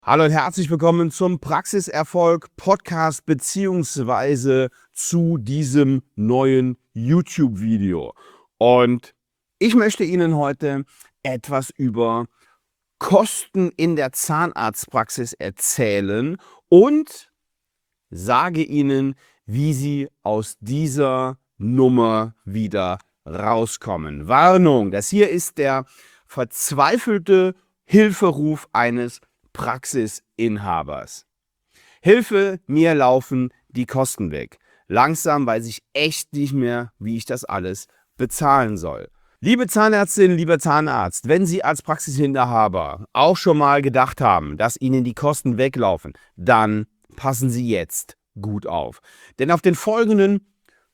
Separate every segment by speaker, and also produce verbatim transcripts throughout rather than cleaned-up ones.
Speaker 1: Hallo und herzlich willkommen zum Praxiserfolg Podcast beziehungsweise zu diesem neuen YouTube-Video. Und ich möchte Ihnen heute etwas über Kosten in der Zahnarztpraxis erzählen und sage Ihnen, wie Sie aus dieser Nummer wieder rauskommen. Warnung, das hier ist der verzweifelte Hilferuf eines Praxisinhabers. Hilfe, mir laufen die Kosten weg. Langsam weiß ich echt nicht mehr, wie ich das alles bezahlen soll. Liebe Zahnärztin, lieber Zahnarzt, wenn Sie als Praxisinhaber auch schon mal gedacht haben, dass Ihnen die Kosten weglaufen, dann passen Sie jetzt gut auf. Denn auf den folgenden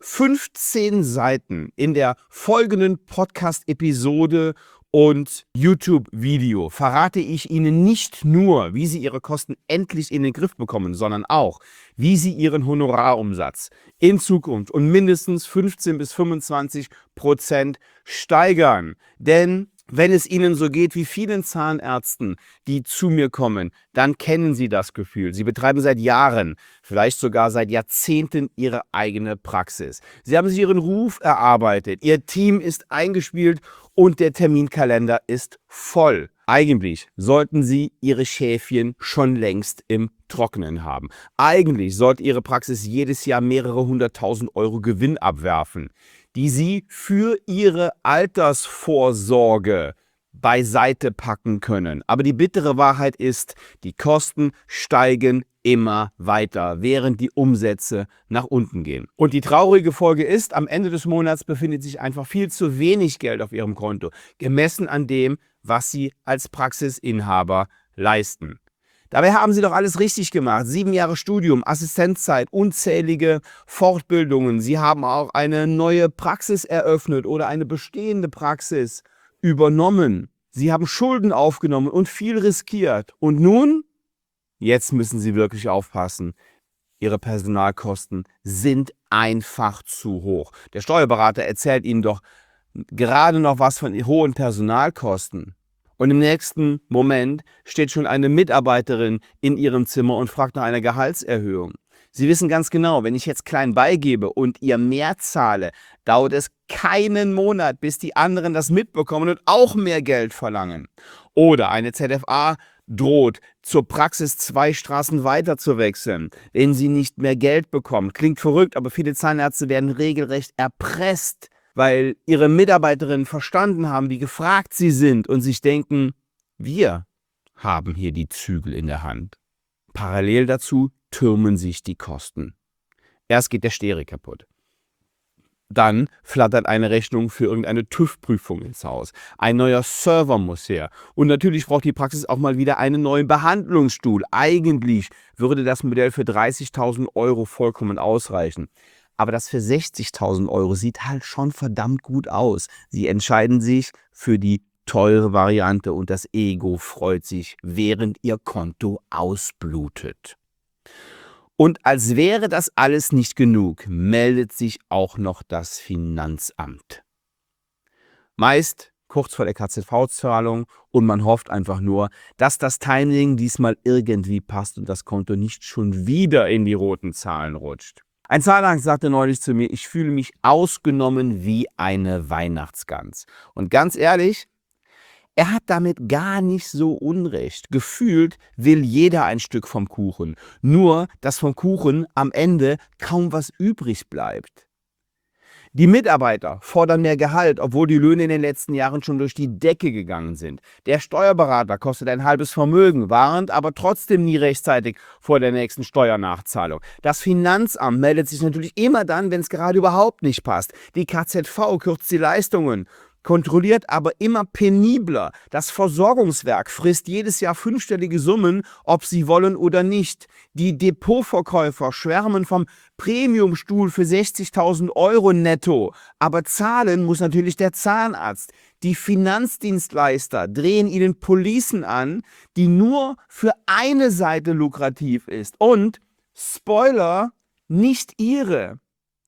Speaker 1: fünfzehn Seiten in der folgenden Podcast-Episode und YouTube-Video verrate ich Ihnen nicht nur, wie Sie Ihre Kosten endlich in den Griff bekommen, sondern auch, wie Sie Ihren Honorarumsatz in Zukunft um mindestens fünfzehn bis fünfundzwanzig Prozent steigern. Denn wenn es Ihnen so geht wie vielen Zahnärzten, die zu mir kommen, dann kennen Sie das Gefühl. Sie betreiben seit Jahren, vielleicht sogar seit Jahrzehnten Ihre eigene Praxis. Sie haben sich Ihren Ruf erarbeitet, Ihr Team ist eingespielt und der Terminkalender ist voll. Eigentlich sollten Sie Ihre Schäfchen schon längst im Trockenen haben. Eigentlich sollte Ihre Praxis jedes Jahr mehrere hunderttausend Euro Gewinn abwerfen, die Sie für Ihre Altersvorsorge beiseite packen können. Aber die bittere Wahrheit ist, die Kosten steigen immer weiter, während die Umsätze nach unten gehen. Und die traurige Folge ist, am Ende des Monats befindet sich einfach viel zu wenig Geld auf Ihrem Konto, gemessen an dem, was Sie als Praxisinhaber leisten. Dabei haben Sie doch alles richtig gemacht. Sieben Jahre Studium, Assistenzzeit, unzählige Fortbildungen. Sie haben auch eine neue Praxis eröffnet oder eine bestehende Praxis übernommen. Sie haben Schulden aufgenommen und viel riskiert. Und nun? Jetzt müssen Sie wirklich aufpassen. Ihre Personalkosten sind einfach zu hoch. Der Steuerberater erzählt Ihnen doch gerade noch was von hohen Personalkosten. Und im nächsten Moment steht schon eine Mitarbeiterin in ihrem Zimmer und fragt nach einer Gehaltserhöhung. Sie wissen ganz genau, wenn ich jetzt klein beigebe und ihr mehr zahle, dauert es keinen Monat, bis die anderen das mitbekommen und auch mehr Geld verlangen. Oder eine Z F A droht, zur Praxis zwei Straßen weiter zu wechseln, wenn sie nicht mehr Geld bekommt. Klingt verrückt, aber viele Zahnärzte werden regelrecht erpresst, weil ihre Mitarbeiterinnen verstanden haben, wie gefragt sie sind und sich denken, wir haben hier die Zügel in der Hand. Parallel dazu türmen sich die Kosten. Erst geht der Stereo kaputt. Dann flattert eine Rechnung für irgendeine TÜV-Prüfung ins Haus. Ein neuer Server muss her. Und natürlich braucht die Praxis auch mal wieder einen neuen Behandlungsstuhl. Eigentlich würde das Modell für dreißigtausend Euro vollkommen ausreichen. Aber das für sechzigtausend Euro sieht halt schon verdammt gut aus. Sie entscheiden sich für die teure Variante und das Ego freut sich, während ihr Konto ausblutet. Und als wäre das alles nicht genug, meldet sich auch noch das Finanzamt. Meist kurz vor der K Z V-Zahlung und man hofft einfach nur, dass das Timing diesmal irgendwie passt und das Konto nicht schon wieder in die roten Zahlen rutscht. Ein Zahnarzt sagte neulich zu mir, ich fühle mich ausgenommen wie eine Weihnachtsgans. Und ganz ehrlich, er hat damit gar nicht so Unrecht. Gefühlt will jeder ein Stück vom Kuchen. Nur, dass vom Kuchen am Ende kaum was übrig bleibt. Die Mitarbeiter fordern mehr Gehalt, obwohl die Löhne in den letzten Jahren schon durch die Decke gegangen sind. Der Steuerberater kostet ein halbes Vermögen, warnt aber trotzdem nie rechtzeitig vor der nächsten Steuernachzahlung. Das Finanzamt meldet sich natürlich immer dann, wenn es gerade überhaupt nicht passt. Die K Z V kürzt die Leistungen, kontrolliert aber immer penibler. Das Versorgungswerk frisst jedes Jahr fünfstellige Summen, ob sie wollen oder nicht. Die Depotverkäufer schwärmen vom Premiumstuhl für sechzigtausend Euro netto. Aber zahlen muss natürlich der Zahnarzt. Die Finanzdienstleister drehen ihnen Policen an, die nur für eine Seite lukrativ ist. Und, Spoiler, nicht ihre.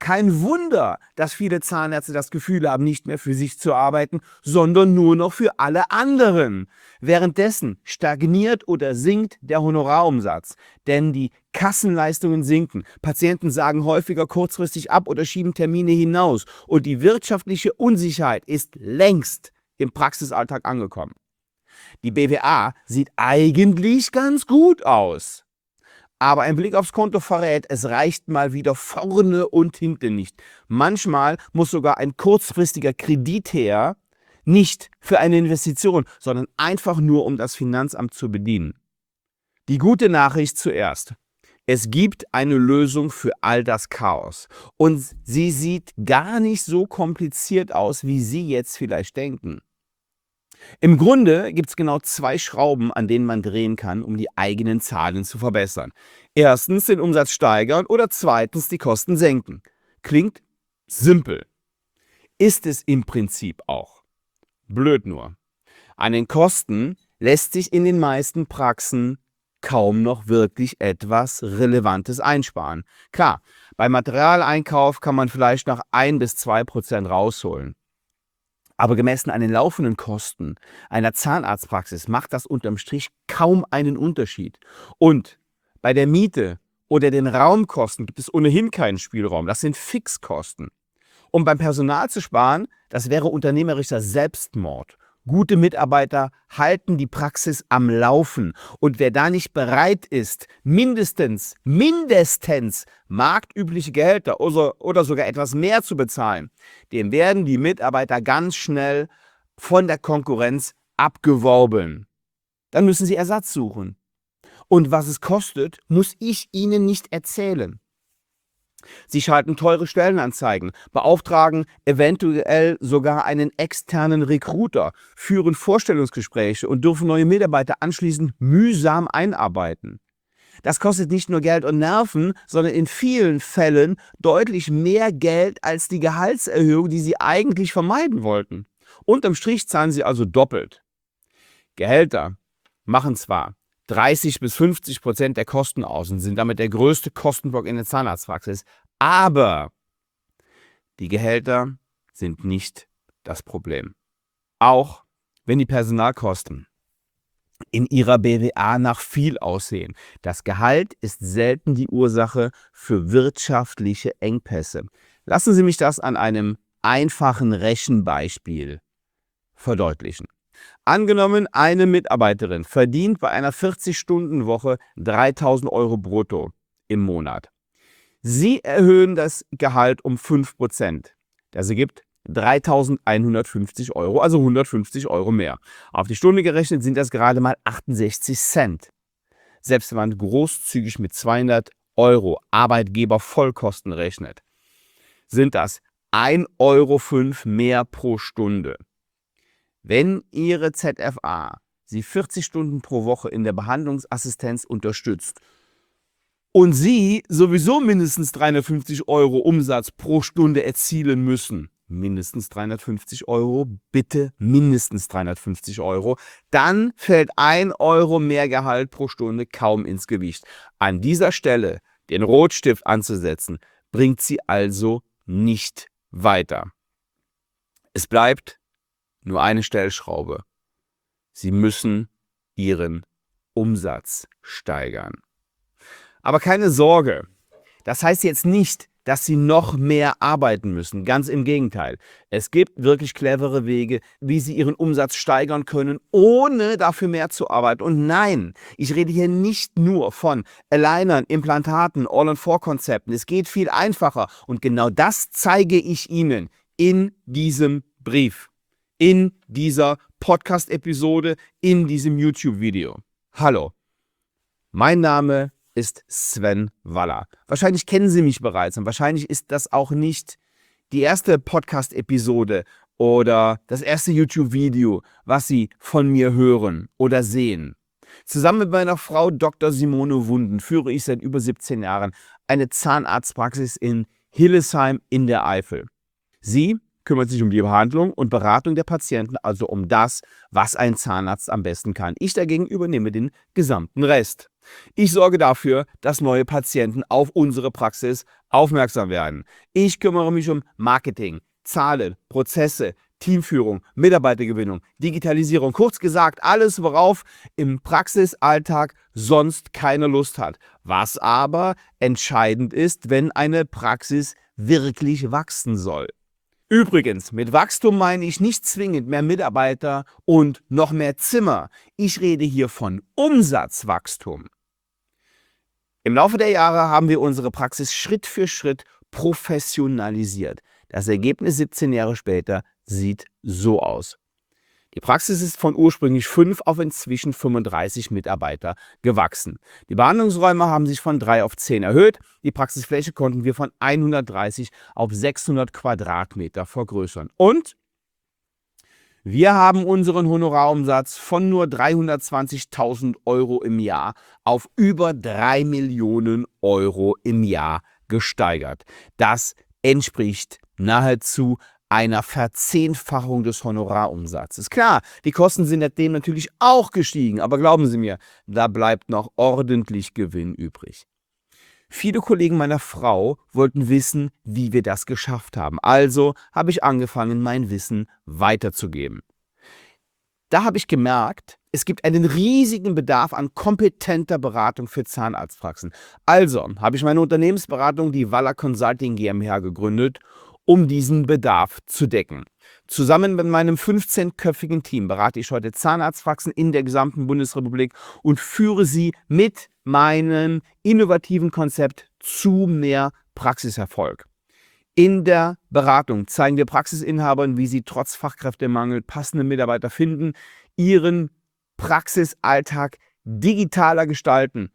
Speaker 1: Kein Wunder, dass viele Zahnärzte das Gefühl haben, nicht mehr für sich zu arbeiten, sondern nur noch für alle anderen. Währenddessen stagniert oder sinkt der Honorarumsatz, denn die Kassenleistungen sinken. Patienten sagen häufiger kurzfristig ab oder schieben Termine hinaus und die wirtschaftliche Unsicherheit ist längst im Praxisalltag angekommen. Die B W A sieht eigentlich ganz gut aus. Aber ein Blick aufs Konto verrät, es reicht mal wieder vorne und hinten nicht. Manchmal muss sogar ein kurzfristiger Kredit her, nicht für eine Investition, sondern einfach nur, um das Finanzamt zu bedienen. Die gute Nachricht zuerst. Es gibt eine Lösung für all das Chaos. Und sie sieht gar nicht so kompliziert aus, wie Sie jetzt vielleicht denken. Im Grunde gibt es genau zwei Schrauben, an denen man drehen kann, um die eigenen Zahlen zu verbessern. Erstens den Umsatz steigern oder zweitens die Kosten senken. Klingt simpel. Ist es im Prinzip auch. Blöd nur. An den Kosten lässt sich in den meisten Praxen kaum noch wirklich etwas Relevantes einsparen. Klar, beim Materialeinkauf kann man vielleicht noch ein bis zwei Prozent rausholen. Aber gemessen an den laufenden Kosten einer Zahnarztpraxis macht das unterm Strich kaum einen Unterschied. Und bei der Miete oder den Raumkosten gibt es ohnehin keinen Spielraum. Das sind Fixkosten. Um beim Personal zu sparen, das wäre unternehmerischer Selbstmord. Gute Mitarbeiter halten die Praxis am Laufen. Und wer da nicht bereit ist, mindestens, mindestens marktübliche Gehälter oder, oder sogar etwas mehr zu bezahlen, dem werden die Mitarbeiter ganz schnell von der Konkurrenz abgeworben. Dann müssen sie Ersatz suchen. Und was es kostet, muss ich Ihnen nicht erzählen. Sie schalten teure Stellenanzeigen, beauftragen eventuell sogar einen externen Recruiter, führen Vorstellungsgespräche und dürfen neue Mitarbeiter anschließend mühsam einarbeiten. Das kostet nicht nur Geld und Nerven, sondern in vielen Fällen deutlich mehr Geld als die Gehaltserhöhung, die Sie eigentlich vermeiden wollten. Unterm Strich zahlen Sie also doppelt. Gehälter machen zwar dreißig bis fünfzig Prozent der Kosten aus und sind damit der größte Kostenblock in der Zahnarztpraxis. Aber die Gehälter sind nicht das Problem. Auch wenn die Personalkosten in Ihrer B W A nach viel aussehen. Das Gehalt ist selten die Ursache für wirtschaftliche Engpässe. Lassen Sie mich das an einem einfachen Rechenbeispiel verdeutlichen. Angenommen, eine Mitarbeiterin verdient bei einer vierzig-Stunden-Woche dreitausend Euro brutto im Monat. Sie erhöhen das Gehalt um fünf Prozent. Das ergibt dreitausendeinhundertfünfzig Euro, also hundertfünfzig Euro mehr. Auf die Stunde gerechnet sind das gerade mal achtundsechzig Cent. Selbst wenn man großzügig mit zweihundert Euro Arbeitgebervollkosten rechnet, sind das ein Euro fünf mehr pro Stunde. Wenn Ihre Z F A Sie vierzig Stunden pro Woche in der Behandlungsassistenz unterstützt und Sie sowieso mindestens dreihundertfünfzig Euro Umsatz pro Stunde erzielen müssen, mindestens dreihundertfünfzig Euro, bitte mindestens dreihundertfünfzig Euro, dann fällt ein Euro mehr Gehalt pro Stunde kaum ins Gewicht. An dieser Stelle den Rotstift anzusetzen, bringt Sie also nicht weiter. Es bleibt nur eine Stellschraube. Sie müssen Ihren Umsatz steigern. Aber keine Sorge, das heißt jetzt nicht, dass Sie noch mehr arbeiten müssen. Ganz im Gegenteil. Es gibt wirklich clevere Wege, wie Sie Ihren Umsatz steigern können, ohne dafür mehr zu arbeiten. Und nein, ich rede hier nicht nur von Alignern, Implantaten, All-on-four-Konzepten. Es geht viel einfacher. Und genau das zeige ich Ihnen in diesem Brief, in dieser Podcast-Episode, in diesem YouTube-Video. Hallo, mein Name ist Sven Waller. Wahrscheinlich kennen Sie mich bereits und wahrscheinlich ist das auch nicht die erste Podcast-Episode oder das erste YouTube-Video, was Sie von mir hören oder sehen. Zusammen mit meiner Frau Doktor Simone Wunden führe ich seit über siebzehn Jahren eine Zahnarztpraxis in Hillesheim in der Eifel. Sie kümmert sich um die Behandlung und Beratung der Patienten, also um das, was ein Zahnarzt am besten kann. Ich dagegen übernehme den gesamten Rest. Ich sorge dafür, dass neue Patienten auf unsere Praxis aufmerksam werden. Ich kümmere mich um Marketing, Zahlen, Prozesse, Teamführung, Mitarbeitergewinnung, Digitalisierung, kurz gesagt alles, worauf im Praxisalltag sonst keine Lust hat. Was aber entscheidend ist, wenn eine Praxis wirklich wachsen soll. Übrigens, mit Wachstum meine ich nicht zwingend mehr Mitarbeiter und noch mehr Zimmer. Ich rede hier von Umsatzwachstum. Im Laufe der Jahre haben wir unsere Praxis Schritt für Schritt professionalisiert. Das Ergebnis siebzehn Jahre später sieht so aus. Die Praxis ist von ursprünglich fünf auf inzwischen fünfunddreißig Mitarbeiter gewachsen. Die Behandlungsräume haben sich von drei auf zehn erhöht. Die Praxisfläche konnten wir von hundertdreißig auf sechshundert Quadratmeter vergrößern. Und wir haben unseren Honorarumsatz von nur dreihundertzwanzigtausend Euro im Jahr auf über drei Millionen Euro im Jahr gesteigert. Das entspricht nahezu einer Verzehnfachung des Honorarumsatzes. Klar, die Kosten sind seitdem natürlich auch gestiegen, aber glauben Sie mir, da bleibt noch ordentlich Gewinn übrig. Viele Kollegen meiner Frau wollten wissen, wie wir das geschafft haben. Also habe ich angefangen, mein Wissen weiterzugeben. Da habe ich gemerkt, es gibt einen riesigen Bedarf an kompetenter Beratung für Zahnarztpraxen. Also habe ich meine Unternehmensberatung, die Waller Consulting GmbH, gegründet, um diesen Bedarf zu decken. Zusammen mit meinem fünfzehnköpfigen Team berate ich heute Zahnarztpraxen in der gesamten Bundesrepublik und führe sie mit meinem innovativen Konzept zu mehr Praxiserfolg. In der Beratung zeigen wir Praxisinhabern, wie sie trotz Fachkräftemangel passende Mitarbeiter finden, ihren Praxisalltag digitaler gestalten,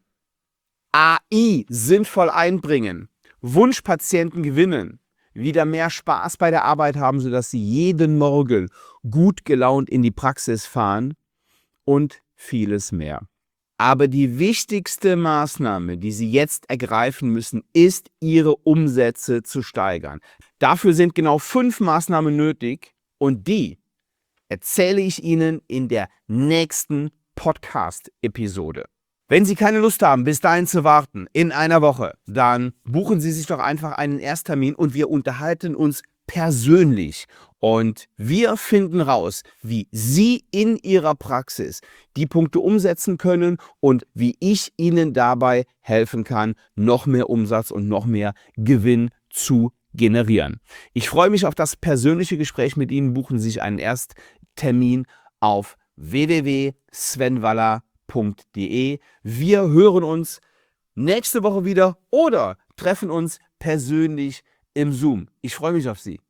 Speaker 1: A I sinnvoll einbringen, Wunschpatienten gewinnen, wieder mehr Spaß bei der Arbeit haben, sodass sie jeden Morgen gut gelaunt in die Praxis fahren und vieles mehr. Aber die wichtigste Maßnahme, die Sie jetzt ergreifen müssen, ist, Ihre Umsätze zu steigern. Dafür sind genau fünf Maßnahmen nötig und die erzähle ich Ihnen in der nächsten Podcast-Episode. Wenn Sie keine Lust haben, bis dahin zu warten, in einer Woche, dann buchen Sie sich doch einfach einen Ersttermin und wir unterhalten uns persönlich. Und wir finden raus, wie Sie in Ihrer Praxis die Punkte umsetzen können und wie ich Ihnen dabei helfen kann, noch mehr Umsatz und noch mehr Gewinn zu generieren. Ich freue mich auf das persönliche Gespräch mit Ihnen. Buchen Sie sich einen Ersttermin auf w w w punkt sven waller punkt de. Wir hören uns nächste Woche wieder oder treffen uns persönlich im Zoom. Ich freue mich auf Sie.